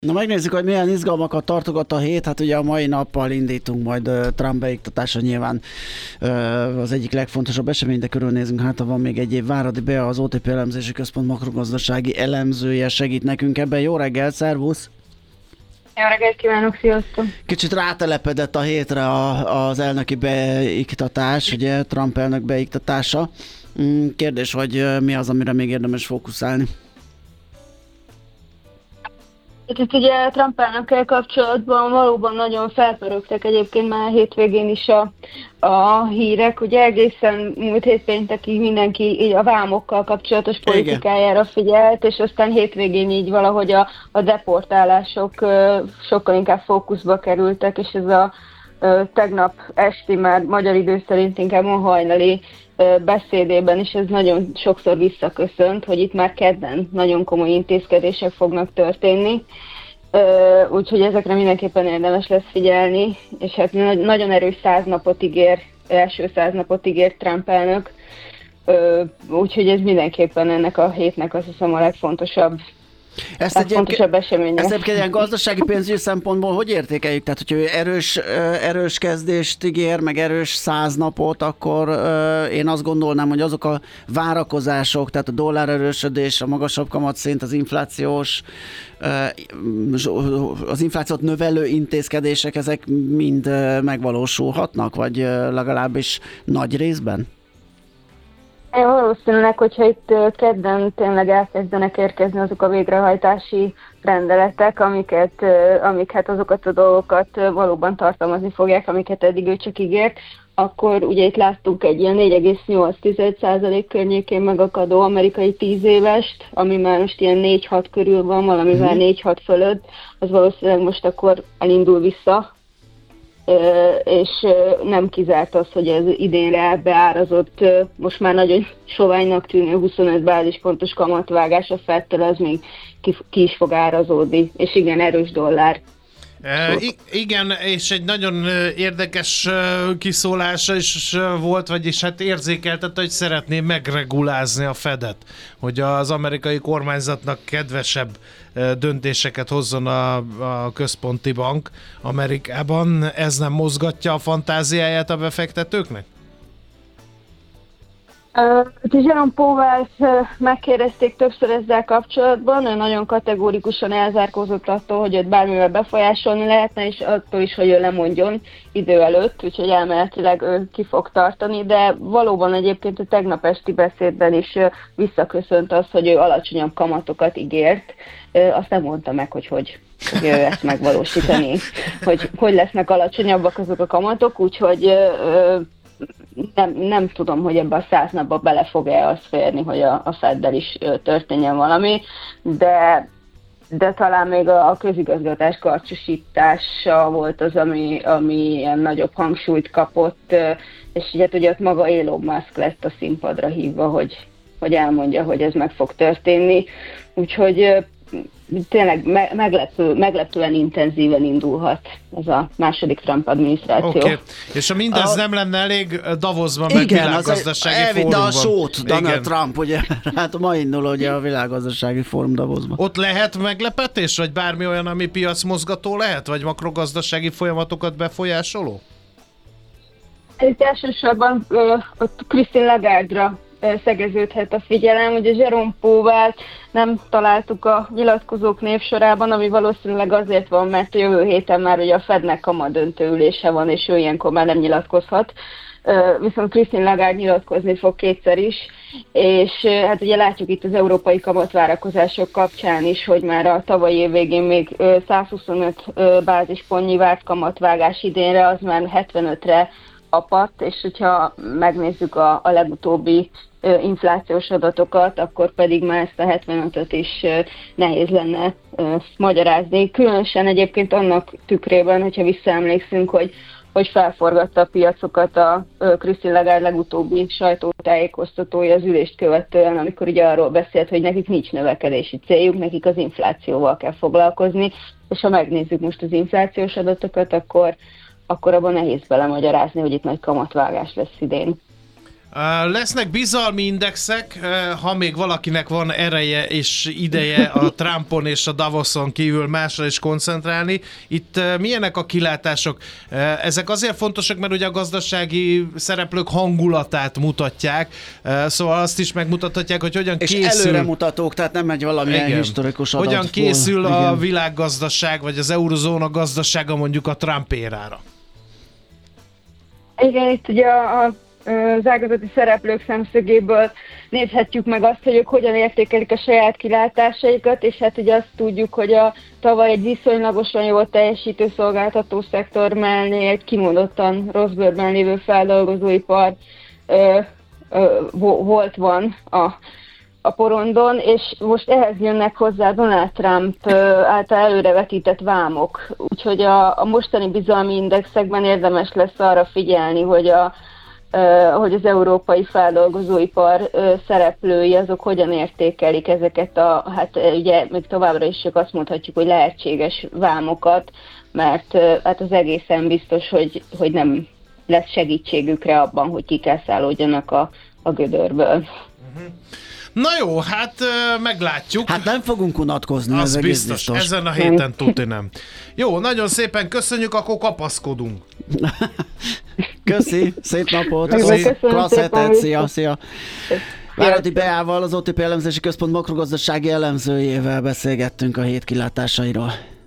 Na megnézzük, hogy milyen izgalmakat tartogat a hét. Hát ugye a mai nappal indítunk majd Trump beiktatása nyilván az egyik legfontosabb esemény, de körülnézünk, hát van még egy év. Váradi Bea, az OTP elemzési központ makrogazdasági elemzője segít nekünk ebben. Jó reggel, szervusz! Jó reggelt kívánok, sziasztok! Kicsit rátelepedett a hétre az elnöki beiktatás, ugye Trump elnök beiktatása. Kérdés, hogy mi az, amire még érdemes fókuszálni? Itt ugye Trump elnökkel kapcsolatban valóban nagyon felpörögtek egyébként már hétvégén is a hírek. Ugye egészen múlt hét péntekig mindenki így a vámokkal kapcsolatos politikájára figyelt, és aztán hétvégén így valahogy a deportálások sokkal inkább fókuszba kerültek, és ez a tegnap esti, már magyar idő szerint inkább ma hajnali beszédében is ez nagyon sokszor visszaköszönt, hogy itt már kedden nagyon komoly intézkedések fognak történni, úgyhogy ezekre mindenképpen érdemes lesz figyelni, és hát nagyon erős 100 napot ígér, első 100 napot ígért Trump elnök, úgyhogy ez mindenképpen ennek a hétnek azt hiszem a legfontosabb. Ezt egyébként ilyen gazdasági pénzügyi szempontból hogy értékeljük? Tehát, hogyha ő erős kezdést ígér, meg erős 100 napot, akkor én azt gondolnám, hogy azok a várakozások, tehát a dollár erősödés, a magasabb kamatszint, az inflációt növelő intézkedések, ezek mind megvalósulhatnak, vagy legalábbis nagy részben? Valószínűleg, hogyha itt kedden tényleg elkezdenek érkezni azok a végrehajtási rendeletek, amik hát azokat a dolgokat valóban tartalmazni fogják, amiket eddig ő csak ígért, akkor ugye itt láttunk egy ilyen 4,8% környékén megakadó amerikai 10 évest, ami már most ilyen 4-6 körül van, valamivel 4-6 fölött, az valószínűleg most akkor elindul vissza, és nem kizárt az, hogy ez idénre beárazott, most már nagyon soványnak tűnő 25 bázispontos kamatvágás a Fedtől, az még ki is fog árazódni, és igen, erős dollár. Igen, és egy nagyon érdekes kiszólása is volt, vagyis hát érzékeltette, hogy szeretné megregulázni a Fedet, hogy az amerikai kormányzatnak kedvesebb döntéseket hozzon a központi bank Amerikában. Ez nem mozgatja a fantáziáját a befektetőknek? Jerome Powell-t megkérdezték többször ezzel kapcsolatban, ő nagyon kategórikusan elzárkózott attól, hogy őt bármivel befolyásolni lehetne, és attól is, hogy ő lemondjon idő előtt, úgyhogy elméletileg ő ki fog tartani, de valóban egyébként a tegnap esti beszédben is visszaköszönt az, hogy ő alacsonyabb kamatokat ígért, azt nem mondta meg, hogy ő ezt megvalósítani, hogy lesznek alacsonyabbak azok a kamatok, úgyhogy nem tudom, hogy ebbe a 100 napba bele fog-e az férni, hogy a Feddel is történjen valami, de talán még a közigazgatás karcsúsítása volt az, ami ilyen nagyobb hangsúlyt kapott, és ugye ott maga Elon Musk lett a színpadra hívva, hogy elmondja, hogy ez meg fog történni, úgyhogy tényleg meglepően intenzíven indulhat ez a második Trump adminisztráció. Okay. És ha mindez nem lenne elég, Davosban meg világgazdasági fórumban. Elvitte a sót Donald Trump, ugye? Hát ma indul ugye a világgazdasági fórum Davosban. Ott lehet meglepetés, vagy bármi olyan, ami piacmozgató lehet, vagy makrogazdasági folyamatokat befolyásoló? Itt elsősorban ott Christine Lagarde-ra szegeződhet a figyelem, ugye Jerome Powell nem találtuk a nyilatkozók névsorában, ami valószínűleg azért van, mert a jövő héten már ugye a Fednek kamadöntő ülése van, és ő ilyenkor már nem nyilatkozhat. Viszont Christine Lagarde nyilatkozni fog kétszer is, és hát ugye látjuk itt az európai kamatvárakozások kapcsán is, hogy már a tavalyi év végén még 125 bázispontnyi várt kamatvágás idénre, az már 75-re apadt, és hogyha megnézzük a legutóbbi inflációs adatokat, akkor pedig már ezt a 75-öt is nehéz lenne magyarázni. Különösen egyébként annak tükrében, hogyha visszaemlékszünk, hogy felforgatta a piacokat a Christine Lagarde legutóbbi sajtótájékoztatója az ülést követően, amikor ugye arról beszélt, hogy nekik nincs növekedési céljuk, nekik az inflációval kell foglalkozni, és ha megnézzük most az inflációs adatokat, akkor abban nehéz belemagyarázni, hogy itt nagy kamatvágás lesz idén. Lesznek bizalmi indexek, ha még valakinek van ereje és ideje a Trumpon és a Davoson kívül másra is koncentrálni. Itt milyenek a kilátások? Ezek azért fontosak, mert ugye a gazdasági szereplők hangulatát mutatják, szóval azt is megmutathatják, hogy hogyan készül. És előremutatók, tehát nem egy valamilyen historikus adat. Hogyan készül a világgazdaság, vagy az eurozóna gazdasága mondjuk a Trump érára? Igen, itt ugye az ágazati szereplők szemszögéből nézhetjük meg azt, hogy ők hogyan értékelik a saját kilátásaikat, és hát ugye azt tudjuk, hogy tavaly egy viszonylagosan jól teljesítő szolgáltató szektor mellé egy kimondottan rossz bőrben lévő feldolgozóipar van a porondon, és most ehhez jönnek hozzá Donald Trump által előrevetített vámok. Úgyhogy a mostani bizalmi indexekben érdemes lesz arra figyelni, hogy az európai feldolgozóipar szereplői azok hogyan értékelik ezeket hát ugye még továbbra is csak azt mondhatjuk, hogy lehetséges vámokat, mert hát az egészen biztos, hogy nem lesz segítségükre abban, hogy kikászálódjanak a gödörből. Na jó, hát meglátjuk. Hát nem fogunk unatkozni, az ez biztos. Ezen a héten tudni nem. Jó, nagyon szépen köszönjük, akkor kapaszkodunk. Köszi, szép napot, klassz hetet, szia. Váradi Beával, az OTP elemzési központ makrogazdasági elemzőjével beszélgettünk a hét kilátásairól.